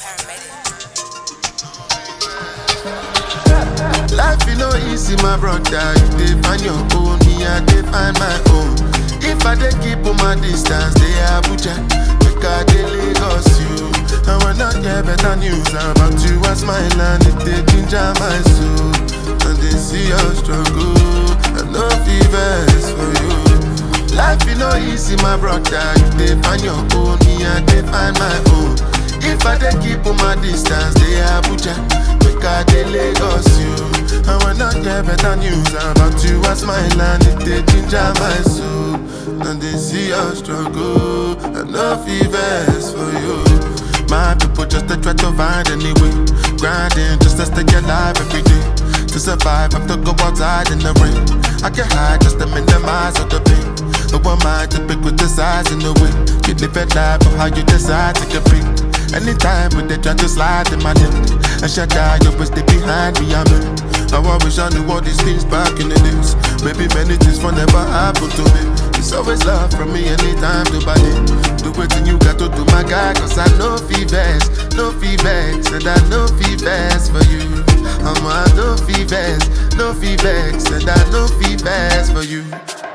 Life is no easy, my brother. You dey find your own, me I dey find my own. If I dey keep on my distance, they Abuja, make I dey Lagos you. And when I hear better news about you, I smile and it dey ginger my soul. And they see your struggle, and no fevers for you. Life is no easy, my brother. You dey find your own, me I dey find my own. If I dey keep on my distance, they Abuja, make I dey Lagos you. And when I hear better news about you, I smile and it dey ginger my soul. And they see your struggle, and no fevers for you. My people just to try to find any way, grinding just to stay alive every day. To survive, I have to go outside in the rain. I can hide just to minimize all the pain. Who am I to pick with the size in the way? You live a life of how you decide to compete. Anytime when they try to slide in my lip, and shut down, you always stay behind me, I'm in. I wish I knew all these things back in the days. Maybe many things will never happen to me. It's always love from me anytime to buy it. Do what you got to do, my guy, cause I know fevers, no fevers, and I know fevers for you. I know fevers, no fevers, and I know fevers for you.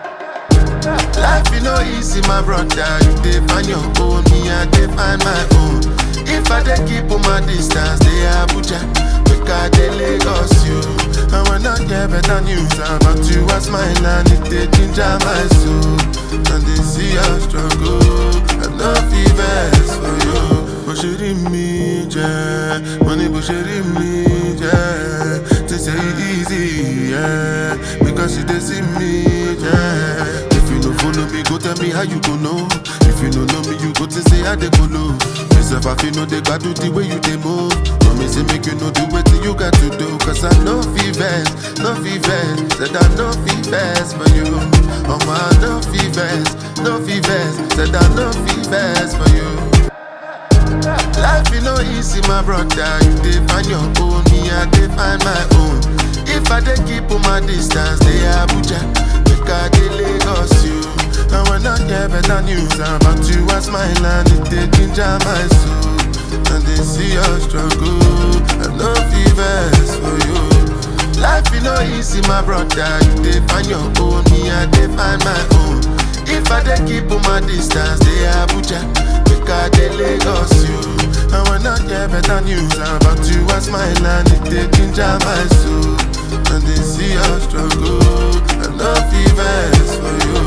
Life is no easy, my brother. You dey find your own, me I dey find my own. If I dey keep on my distance, they Abuja, make I dey Lagos you. And when I hear better news about you, I smile and it dey ginger my soul. And they see your struggle, and no fevers for you. Bó ṣe rí mi jẹ́, mo ní bó ṣe rí mi jẹ́. They say it easy, yeah, because you dey see me, yeah. If you no follow me, go tell me how you go know. If you no know me, you go to say how they go low. Myself, I feel no they got do the way you they move. No me say make you know do what you got to do. Cause I know fevers, no fevers. Said I know fevers for you. Oh my, no fevers, no fevers. Said I know fevers for you. Life is no easy, my brother. You dey find your own, me I dey find my own. If I dey keep on my distance, they Abuja, make I dey Lagos you. And when I hear better news about you, I smile and it dey ginger my soul. And they see your struggle, and no fevers for you. Life is no easy, my brother. You dey find your own, me I dey find my own. If I dey keep on my distance, they Abuja, make I dey Lagos you. And when I hear better news about you, I smile and it dey ginger my soul. And they see your struggle, and no fevers for you.